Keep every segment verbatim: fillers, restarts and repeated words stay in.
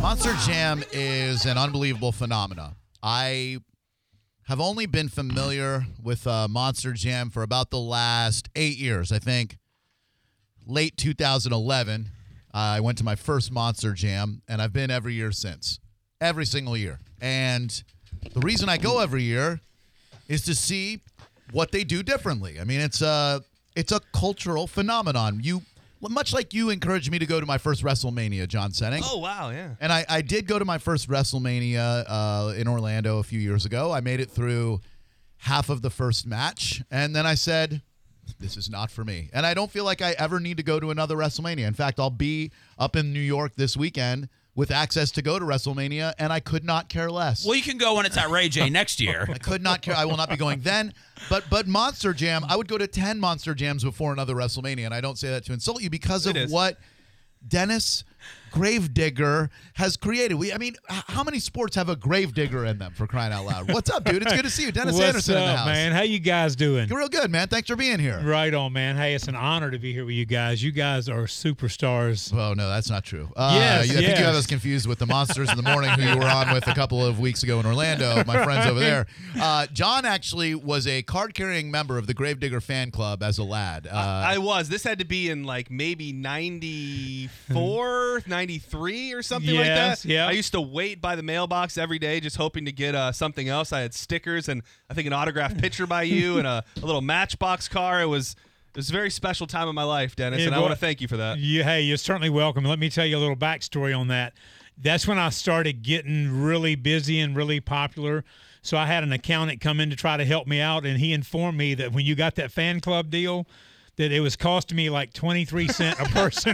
Monster Jam is an unbelievable phenomenon. I have only been familiar with uh, Monster Jam for about the last eight years. I think late two thousand eleven, uh, I went to my first Monster Jam, and I've been every year since. Every single year. And the reason I go every year is to see what they do differently. I mean, it's a, it's a cultural phenomenon. You... Much like you encouraged me to go to my first WrestleMania, John Senning. Oh, wow, yeah. And I, I did go to my first WrestleMania uh, in Orlando a few years ago. I made it through half of the first match, and then I said, this is not for me. And I don't feel like I ever need to go to another WrestleMania. In fact, I'll be up in New York this weekend with access to go to WrestleMania, and I could not care less. Well, you can go when it's at Ray J next year. I could not care. I will not be going then. But but Monster Jam, I would go to ten Monster Jams before another WrestleMania, and I don't say that to insult you because of what Dennis Gravedigger has created. We, I mean, h- how many sports have a Gravedigger in them, for crying out loud? What's up, dude? It's good to see you. Dennis What's Anderson up, in the house. man? How you guys doing? You're real good, man. Thanks for being here. Right on, man. Hey, it's an honor to be here with you guys. You guys are superstars. Oh, no, that's not true. Uh, Yes, I think yes. you have us confused with the Monsters in the Morning, who you were on with a couple of weeks ago in Orlando, my friends over there. Uh, John actually was a card-carrying member of the Gravedigger fan club as a lad. Uh, I, I was. This had to be in like maybe ninety-four, ninety-three or something like Yes, that. yeah. I used to wait by the mailbox every day just hoping to get uh, something else. I had stickers and I think an autographed picture by you and a, a little Matchbox car. It was it was a very special time in my life, Dennis, It and I wa- want to thank you for that. You, hey, you're certainly welcome. Let me tell you a little backstory on that. That's when I started getting really busy and really popular. So I had an accountant come in to try to help me out, and he informed me that when you got that fan club deal, that it was costing me like twenty-three cents a person.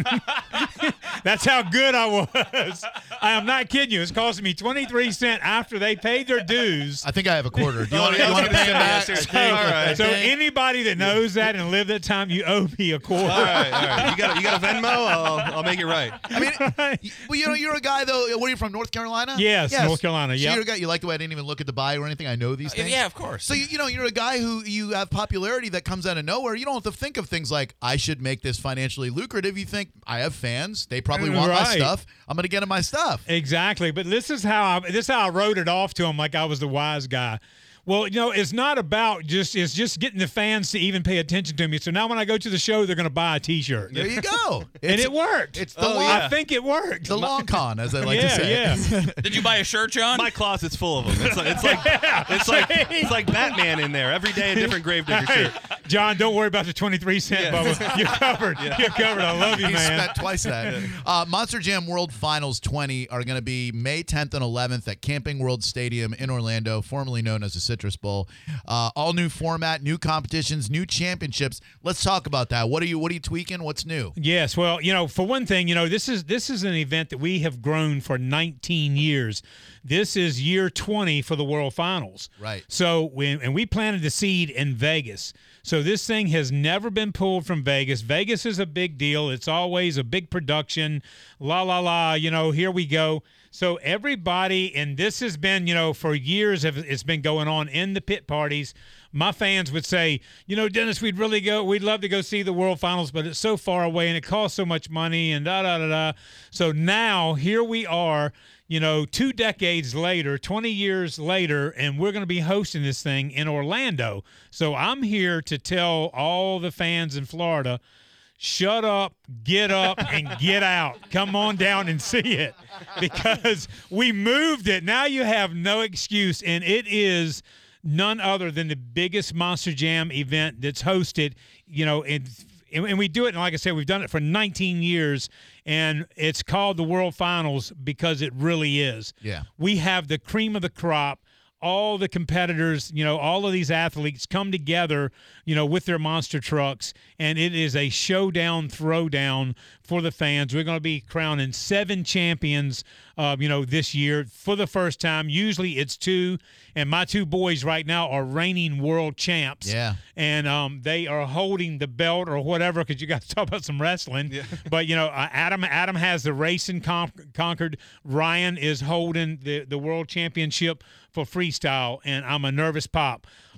That's how good I was. I am not kidding you. It's costing me twenty-three cents after they paid their dues. I think I have a quarter. Do you Oh, want yeah, I to was pay gonna him say, back? yes, I sir. think- All right. I So think- anybody that knows that and lived that time, you owe me a quarter. All right, all right. You got a, you got a Venmo? I'll, I'll make it right. I mean, y- well, you know, you're a guy though. Where are you from? North Carolina? Yes, North Carolina, So yep. you're a guy. You like the way I didn't even look at the bio or anything. I know these things. Yeah, of course. So you, you know, you're a guy who you have popularity that comes out of nowhere. You don't have to think of things like I should make this financially lucrative. You think I have fans. They probably want my Right. stuff. I'm going to get them my stuff. Exactly, but this is how I, this is how I wrote it off to him like I was the wise guy. Well, you know, it's not about just it's just getting the fans to even pay attention to me. So now when I go to the show, they're going to buy a T-shirt. There you go. And It's- it worked. It's the Oh, long, yeah. I think it worked. the long con, as I like to yeah, say. yeah. Did you buy a shirt, John? My closet's full of them. It's like it's like it's like it's like Batman in there. Every day a different Gravedigger Hey, shirt. John, don't worry about the twenty-three cent Yeah. bubble. You're covered. You're covered. I love you, He man. spent twice that. Uh, Monster Jam World Finals twenty are going to be May tenth and eleventh at Camping World Stadium in Orlando, formerly known as the Citrus Bowl. Uh, all new format, new competitions, new championships. Let's talk about that. What are you What are you tweaking? What's new? Yes, well, you know, for one thing, you know, this is this is an event that we have grown for nineteen years. This is year twenty for the World Finals. Right. So, when, and we planted the seed in Vegas. So this thing has never been pulled from Vegas. Vegas is a big deal. It's always a big production. La, la, la, you know, here we go. So everybody, and this has been, you know, for years have- it's been going on in the pit parties. My fans would say, you know, Dennis, we'd really go, we'd love to go see the World Finals, but it's so far away and it costs so much money and da, da, da, da. So now here we are, you know, two decades later, twenty years later, and we're going to be hosting this thing in Orlando. So I'm here to tell all the fans in Florida, shut up, get up, and get out. Come on down and see it because we moved it. Now you have no excuse, and it is none other than the biggest Monster Jam event that's hosted, you know, in and we do it, and like I said, we've done it for nineteen years, and it's called the World Finals because it really is. Yeah. We have the cream of the crop. All the competitors, you know, all of these athletes come together, you know, with their monster trucks, and it is a showdown, throwdown for the fans. We're going to be crowning seven champions, uh, you know, this year for the first time. Usually it's two, and my two boys right now are reigning world champs. Yeah. And um, they are holding the belt or whatever because you got to talk about some wrestling. Yeah. But, you know, uh, Adam Adam has the race in con- Concord. Ryan is holding the, the world championship for freestyle, and I'm a nervous pop.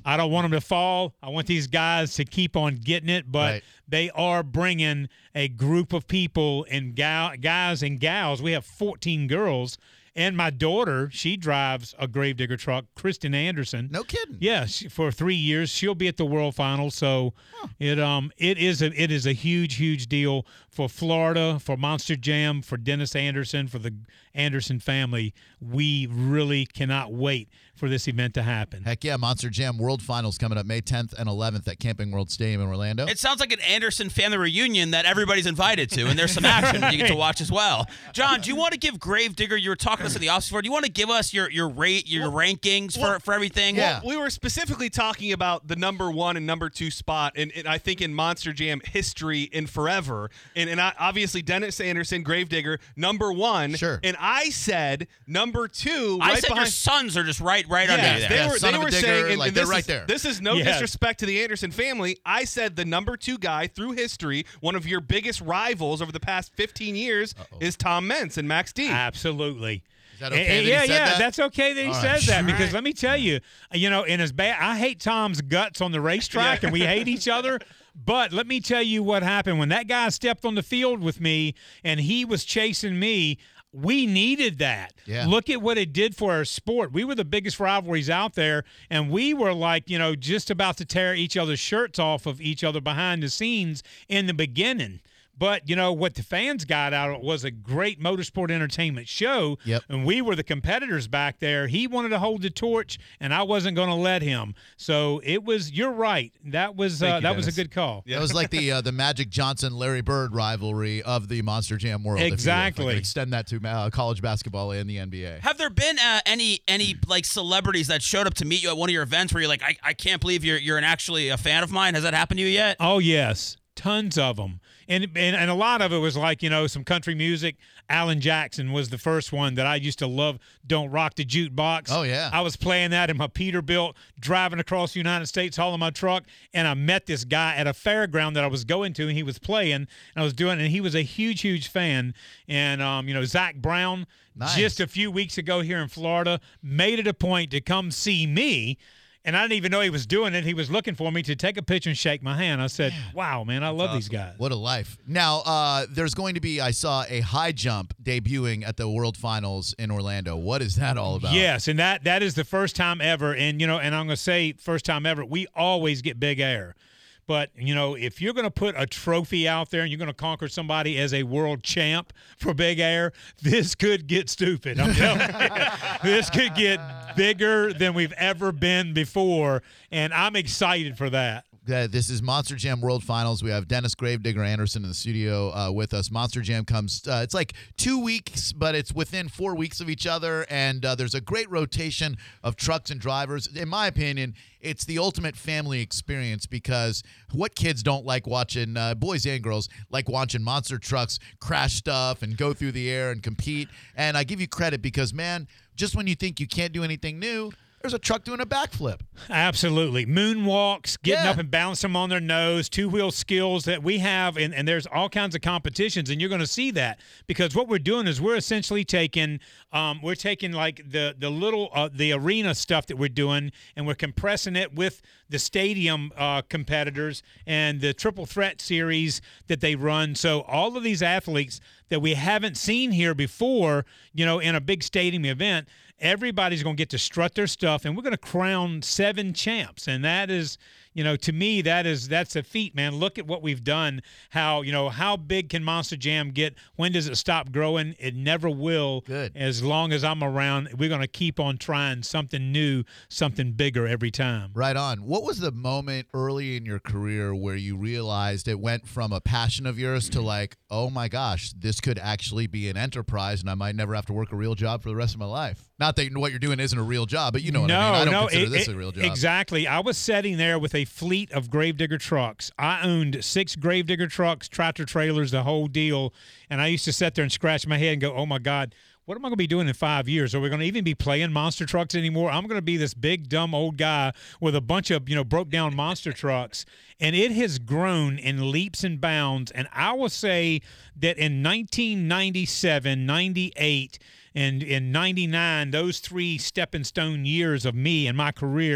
I don't want them to fall. I want these guys to keep on getting it, but Right. they are bringing a group of people and gal- guys and gals. We have fourteen girls. And my daughter, she drives a Gravedigger truck, Kristen Anderson. No kidding. Yeah, she, for three years, she'll be at the World Finals. So it um it is a it is a huge huge deal for Florida, for Monster Jam, for Dennis Anderson, for the Anderson family. We really cannot wait for this event to happen. Heck yeah, Monster Jam World Finals coming up May tenth and eleventh at Camping World Stadium in Orlando. It sounds like an Anderson family reunion that everybody's invited to, and there's some action you get to watch as well. John, do you want to give Gravedigger? You were talking to us in the office before. Do you want to give us your your rate, your Well, rankings well, for, for everything? Yeah. We were specifically talking about the number one and number two spot, and, and I think in Monster Jam history and forever. And, and I, obviously, Dennis Anderson, Gravedigger, number one. Sure. And I said number two. I right said behind, your sons are just right right under you Yes, there. they Yeah, were, son they of a were digger, saying, and, like, and they're this right is, there. This is no Yes. disrespect to the Anderson family. I said the number two guy through history, one of your biggest rivals over the past fifteen years, Uh-oh. is Tom Mentz and Max D. Absolutely. Is that okay Eh, eh, that he yeah, said yeah, that? that's okay that he All right. says that because let me tell you, you know, in as bad, I hate Tom's guts on the racetrack and we hate each other. But let me tell you what happened when that guy stepped on the field with me and he was chasing me. We needed that. Yeah. Look at what it did for our sport. We were the biggest rivalries out there, and we were like, you know, just about to tear each other's shirts off of each other behind the scenes in the beginning. But, you know, what the fans got out of it was a great motorsport entertainment show. Yep. And we were the competitors back there. He wanted to hold the torch, and I wasn't going to let him. So it was, you're right. That was Thank uh, you, that was a Dennis. good call. That was like the uh, the Magic Johnson Larry Bird rivalry of the Monster Jam world. if you will. If I Exactly. could extend that to uh, college basketball and the N B A. Have there been uh, any any like celebrities that showed up to meet you at one of your events where you're like, I, I can't believe you're you're an actually a fan of mine? Has that happened to you yet? Oh, yes. Tons of them. And, and and a lot of it was like, you know, some country music. Alan Jackson was the first one that I used to love. Don't Rock the Jukebox. Oh, yeah. I was playing that in my Peterbilt, driving across the United States, hauling my truck, and I met this guy at a fairground that I was going to, and he was playing, and I was doing, and he was a huge, huge fan. And, um, you know, Zach Brown, Nice. just a few weeks ago here in Florida, made it a point to come see me. And I didn't even know he was doing it. He was looking for me to take a picture and shake my hand. I said, wow, man, I love these guys. What a life. Now, uh, there's going to be, I saw a high jump debuting at the World Finals in Orlando. What is that all about? Yes, and that that is the first time ever. And, you know, and I'm going to say first time ever, we always get big air. But, you know, if you're going to put a trophy out there and you're going to conquer somebody as a world champ for big air, this could get stupid. I'm telling you. This could get bigger than we've ever been before. And I'm excited for that. Uh, this is Monster Jam World Finals. We have Dennis Gravedigger Anderson in the studio uh, with us. Monster Jam comes, uh, it's like two weeks, but it's within four weeks of each other, and uh, there's a great rotation of trucks and drivers. In my opinion, it's the ultimate family experience because what kids don't like watching, uh, boys and girls, like watching monster trucks crash stuff and go through the air and compete. And I give you credit because, man, just when you think you can't do anything new, there's a truck doing a backflip. Absolutely. Moonwalks, getting Yeah. up and bouncing them on their nose, two-wheel skills that we have, and, and there's all kinds of competitions, and you're going to see that because what we're doing is we're essentially taking um, we're taking like the the little uh, the arena stuff that we're doing, and we're compressing it with the stadium uh, competitors and the triple threat series that they run. So all of these athletes that we haven't seen here before, you know, in a big stadium event, everybody's going to get to strut their stuff, and we're going to crown seven champs. And that is, you know, to me, that is that's a feat, man. Look at what we've done. How, you know, how big can Monster Jam get? When does it stop growing? It never will. Good. As long as I'm around, we're going to keep on trying something new, something bigger every time. Right on. What was the moment early in your career where you realized it went from a passion of yours to like, oh my gosh, this could actually be an enterprise and I might never have to work a real job for the rest of my life? Not that what you're doing isn't a real job, but you know what no, I mean. I don't no, consider it- this it- a real job. Exactly. I was sitting there with a fleet of Gravedigger trucks. I owned six Gravedigger trucks, tractor trailers, the whole deal. And I used to sit there and scratch my head and go, oh my God, what am I going to be doing in five years? Are we going to even be playing monster trucks anymore? I'm going to be this big, dumb old guy with a bunch of, you know, broke down monster trucks. And it has grown in leaps and bounds. And I will say that in nineteen ninety-seven, ninety-eight, and in ninety-nine, those three stepping stone years of me and my career,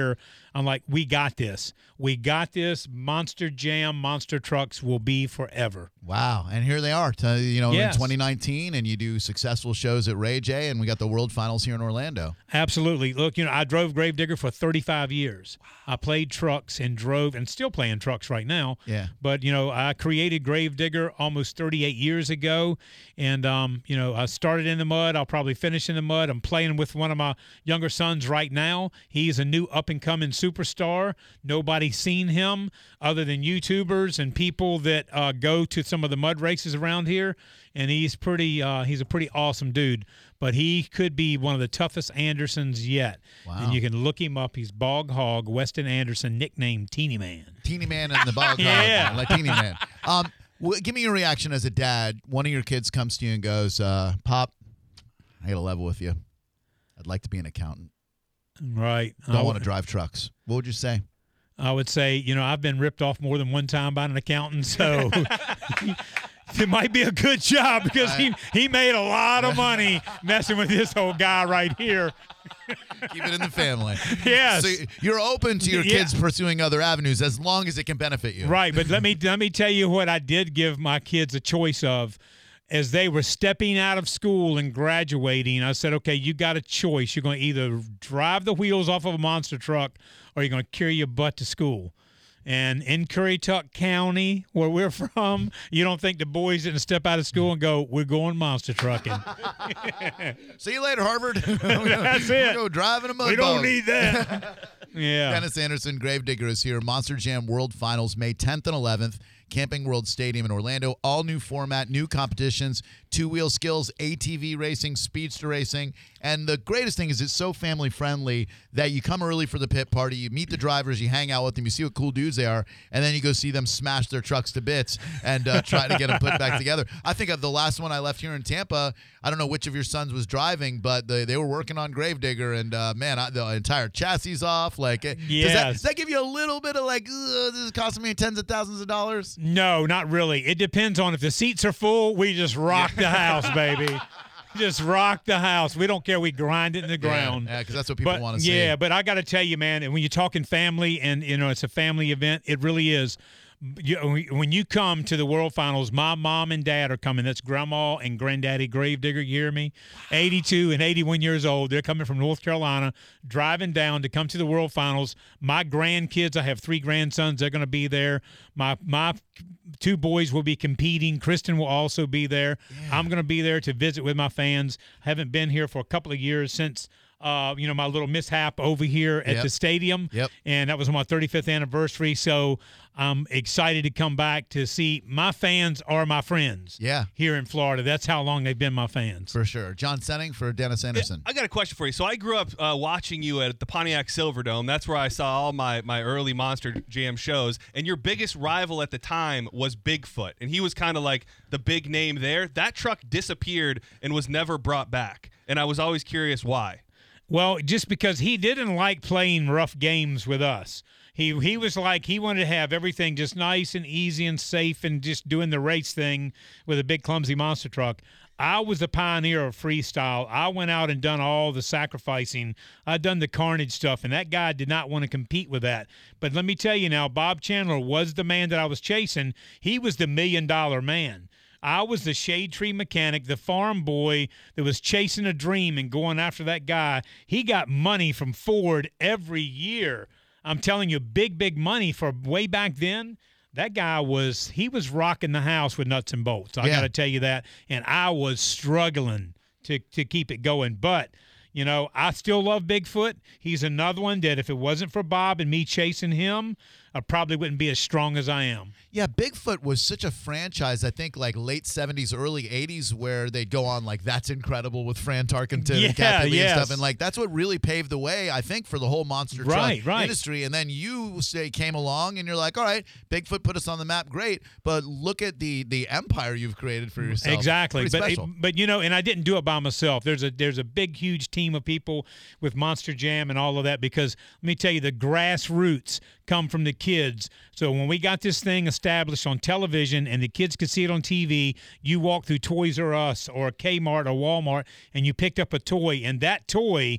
I'm like, we got this. We got this. Monster Jam, Monster Trucks will be forever. Wow. And here they are, to, you know, Yes. in twenty nineteen, and you do successful shows at Ray J, and we got the World Finals here in Orlando. Absolutely. Look, you know, I drove Gravedigger for thirty-five years. I played trucks and drove and still playing trucks right now. Yeah. But, you know, I created Gravedigger almost thirty-eight years ago. And, um, you know, I started in the mud. I'll probably finish in the mud. I'm playing with one of my younger sons right now. He's a new up-and-coming superstar. Nobody's seen him other than YouTubers and people that uh, go to some of the mud races around here. And he's pretty uh, he's a pretty awesome dude. But he could be one of the toughest Andersons yet. Wow. And you can look him up. He's Bog Hog, Weston Anderson, nicknamed Teeny Man. Teeny Man and the Bog Yeah. Hog. Like Teeny Man. Um, w- give me your reaction as a dad. One of your kids comes to you and goes, uh, Pop, I got to level with you. I'd like to be an accountant. Right. Don't I want to would- drive trucks. What would you say? I would say, you know, I've been ripped off more than one time by an accountant, so it might be a good job because he, he made a lot of money messing with this old guy right here. Keep it in the family. Yes. So you're open to your Yeah. kids pursuing other avenues as long as it can benefit you. Right, but let me let me tell you what I did give my kids a choice of. As they were stepping out of school and graduating, I said, okay, you got a choice. You're going to either drive the wheels off of a monster truck or you're going to carry your butt to school. And in Currituck County, where we're from, you don't think the boys didn't step out of school and go, we're going monster trucking. See you later, Harvard. That's it. Go driving a mud We don't boat. need that. Yeah. Dennis Anderson, Gravedigger, is here. Monster Jam World Finals, May tenth and eleventh. Camping World Stadium in Orlando. All new format, new competitions, two-wheel skills, A T V racing, speedster racing. And the greatest thing is it's so family-friendly that you come early for the pit party, you meet the drivers, you hang out with them, you see what cool dudes they are, and then you go see them smash their trucks to bits and uh, try to get them put back together. I think of the last one I left here in Tampa, I don't know which of your sons was driving, but they, they were working on Gravedigger, and, uh, man, I, the entire chassis off. Like, it- does, that, Yes. does that give you a little bit of, like, "Ugh, this is costing me tens of thousands of dollars? No, not really. It depends on if the seats are full, we just rock the house, baby. Just rock the house. We don't care. We grind it in the ground. Yeah, because that's what people But want to see. yeah, but I got to tell you, man, and when you're talking family and, you know, it's a family event, it really is. You, when you come to the World Finals, my mom and dad are coming. That's Grandma and Granddaddy Gravedigger. You hear me? eighty-two and eighty-one years old. They're coming from North Carolina, driving down to come to the World Finals. My grandkids, I have three grandsons. They're going to be there. My my two boys will be competing. Kristen will also be there. I'm going to be there to visit with my fans. Haven't been here for a couple of years since uh, you know, my little mishap over here at Yep. the stadium. Yep. And that was on my thirty-fifth anniversary. So I'm excited to come back to see my fans are my friends. Yeah. Here in Florida. That's how long they've been my fans. For sure. John Senning for Dennis Anderson. I got a question for you. So I grew up uh, watching you at the Pontiac Silverdome. That's where I saw all my, my early Monster Jam shows. And your biggest rival at the time was Bigfoot. And he was kind of like the big name there. That truck disappeared and was never brought back. And I was always curious why. Well, just because he didn't like playing rough games with us. He he was like, he wanted to have everything just nice and easy and safe and just doing the race thing with a big clumsy monster truck. I was the pioneer of freestyle. I went out and done all the sacrificing. I'd done the carnage stuff, and that guy did not want to compete with that. But let me tell you now, Bob Chandler was the man that I was chasing. He was the million-dollar man. I was the shade tree mechanic, the farm boy that was chasing a dream and going after that guy. He got money from Ford every year. I'm telling you, big, big money for way back then. That guy was, he was rocking the house with nuts and bolts. I Yeah. got to tell you that. And I was struggling to, to keep it going. But, you know, I still love Bigfoot. He's another one that if it wasn't for Bob and me chasing him, I probably wouldn't be as strong as I am. Yeah, Bigfoot was such a franchise, I think, like late seventies, early eighties, where they'd go on, like, That's Incredible with Fran Tarkenton Yeah, and Kathy Lee yes. and stuff. And, like, that's what really paved the way, I think, for the whole monster Right, truck right. industry. And then you say came along and you're like, all right, Bigfoot put us on the map, great. But look at the the empire you've created for yourself. Exactly, Pretty but special. but you know, and I didn't do it by myself. There's a there's a big, huge team of people with Monster Jam and all of that. Because let me tell you, the grassroots come from the kids. So when we got this thing established on television and the kids could see it on T V, you walk through Toys R Us or Kmart or Walmart and you picked up a toy, and that toy,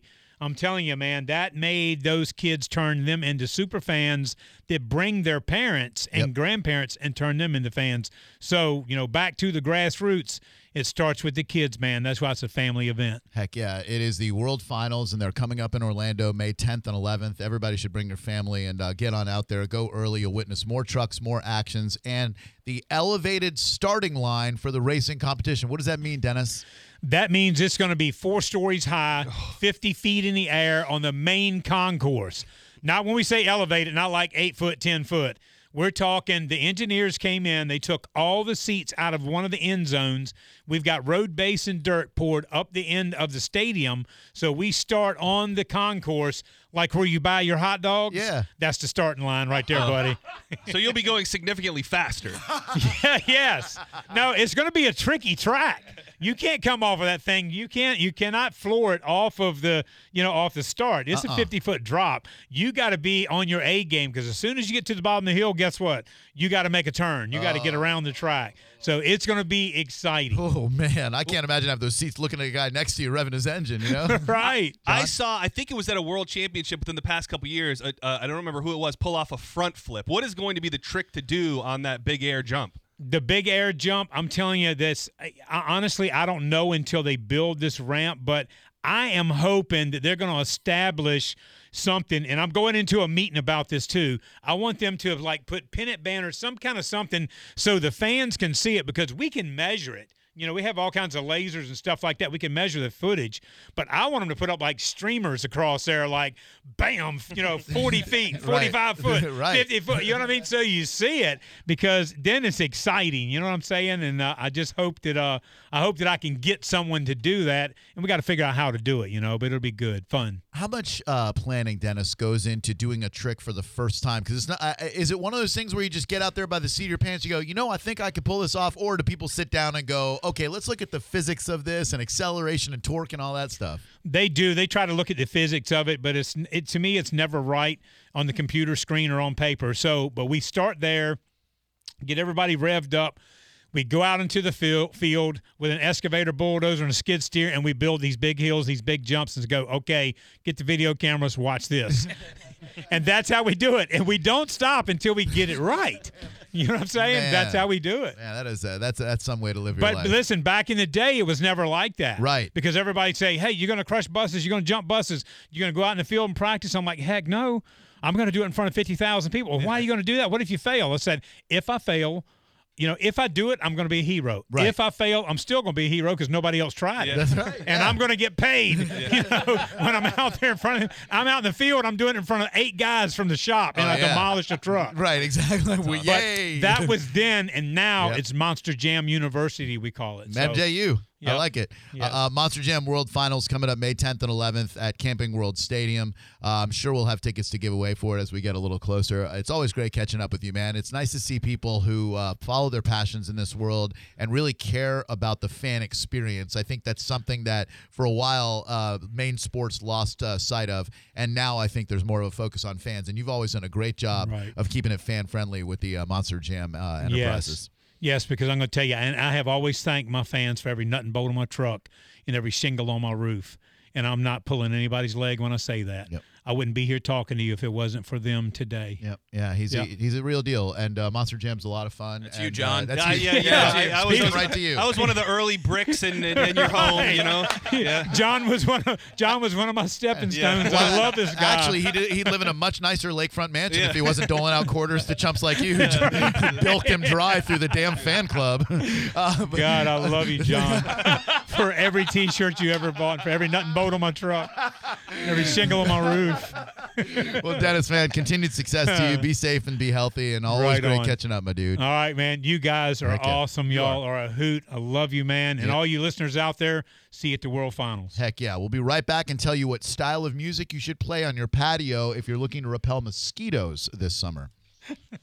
I'm telling you, man, that made those kids turn them into super fans that bring their parents and Yep. grandparents and turn them into fans. So, you know, back to the grassroots, it starts with the kids, man. That's why it's a family event. Heck yeah. It is the World Finals, and they're coming up in Orlando May tenth and eleventh. Everybody should bring their family and uh, get on out there. Go early. You'll witness more trucks, more actions, and the elevated starting line for the racing competition. What does that mean, Dennis? That means it's going to be four stories high, fifty feet in the air on the main concourse. Not when we say elevated, not like eight foot, ten foot. We're talking the engineers came in. They took all the seats out of one of the end zones. We've got road base and dirt poured up the end of the stadium. So we start on the concourse like where you buy your hot dogs. Yeah. That's the starting line right there, buddy. So you'll be going significantly faster. Yeah, yes. No, it's going to be a tricky track. You can't come off of that thing. You can't. You cannot floor it off of the, you know, off the start. It's Uh-uh. a fifty-foot drop. You got to be on your A game because as soon as you get to the bottom of the hill, guess what? You got to make a turn. You got to get around the track. So it's going to be exciting. Oh, man. I can't imagine having those seats looking at a guy next to you revving his engine, you know? Right. I saw, I think it was at a world championship within the past couple years. Uh, uh, I don't remember who it was, pull off a front flip. What is going to be the trick to do on that big air jump? The big air jump, I'm telling you this, I, I, honestly, I don't know until they build this ramp, but I am hoping that they're going to establish something, and I'm going into a meeting about this too. I want them to have like put pennant banners, some kind of something so the fans can see it because we can measure it. You know, we have all kinds of lasers and stuff like that. We can measure the footage, but I want them to put up like streamers across there, like bam, you know, forty feet, forty-five foot, Right. fifty foot. You know what I mean? So you see it because then it's exciting. You know what I'm saying? And uh, I just hope that uh, I hope that I can get someone to do that, and we got to figure out how to do it. You know, but it'll be good, fun. How much uh, planning, Dennis, goes into doing a trick for the first time? Because it's not. Uh, is it one of those things where you just get out there by the seat of your pants, you go, you know, I think I could pull this off, or do people sit down and go, okay, let's look at the physics of this and acceleration and torque and all that stuff? They do. They try to look at the physics of it, but it's it to me it's never right on the computer screen or on paper. So, but we start there, get everybody revved up. We go out into the field, field with an excavator, bulldozer, and a skid steer, and we build these big hills, these big jumps, and go, okay, get the video cameras, watch this. And that's how we do it. And we don't stop until we get it right. You know what I'm saying? Man. That's how we do it. Yeah, that is uh, that's that's some way to live your But life. listen, back in the day, it was never like that. Right. Because everybody say, hey, you're going to crush buses, you're going to jump buses, you're going to go out in the field and practice. I'm like, heck no, I'm going to do it in front of fifty thousand people. Well, why are you going to do that? What if you fail? I said, if I fail, you know, if I do it, I'm going to be a hero. Right. If I fail, I'm still going to be a hero because nobody else tried Yeah. it. That's right. And I'm going to get paid. You know, when I'm out there in front of, I'm out in the field, I'm doing it in front of eight guys from the shop, and Oh, I yeah. demolish a truck. Right, exactly. Well, But yay. that was then, and now Yep. it's Monster Jam University, we call it. So, M J U. I Yep. like it. Yes. Uh, uh, Monster Jam World Finals coming up May tenth and eleventh at Camping World Stadium. Uh, I'm sure we'll have tickets to give away for it as we get a little closer. It's always great catching up with you, man. It's nice to see people who uh, follow their passions in this world and really care about the fan experience. I think that's something that for a while uh, main sports lost uh, sight of, and now I think there's more of a focus on fans. And you've always done a great job Right. of keeping it fan-friendly with the uh, Monster Jam uh, enterprises. Yes. Yes, because I'm going to tell you, and I have always thanked my fans for every nut and bolt on my truck and every shingle on my roof. And I'm not pulling anybody's leg when I say that. Yep. I wouldn't be here talking to you if it wasn't for them today. Yep. Yeah, he's Yeah. A, he's a real deal, and uh, Monster Jam's a lot of fun. That's you, and, John. Uh, that's Uh, you. yeah, yeah. Yeah, I, I was speaking right to you. I was one of the early bricks in, in, in your home, you know. Yeah. John was one of John was one of my stepping Yeah. stones. I love this guy. Actually, he'd, he'd live in a much nicer lakefront mansion Yeah. if he wasn't doling out quarters to chumps like you who bilked him dry through the damn fan club. Uh, but- God, I love you, John. For every T-shirt you ever bought, for every nut and bolt on my truck, every shingle on my roof. well, Dennis, man, continued success to you. Be safe and be healthy, and always Right great on. catching up, my dude. All right, man. You guys are Heck yeah. awesome. You Y'all are. a hoot. I love you, man. And Yeah. all you listeners out there, see you at the World Finals. Heck yeah. We'll be right back and tell you what style of music you should play on your patio if you're looking to repel mosquitoes this summer.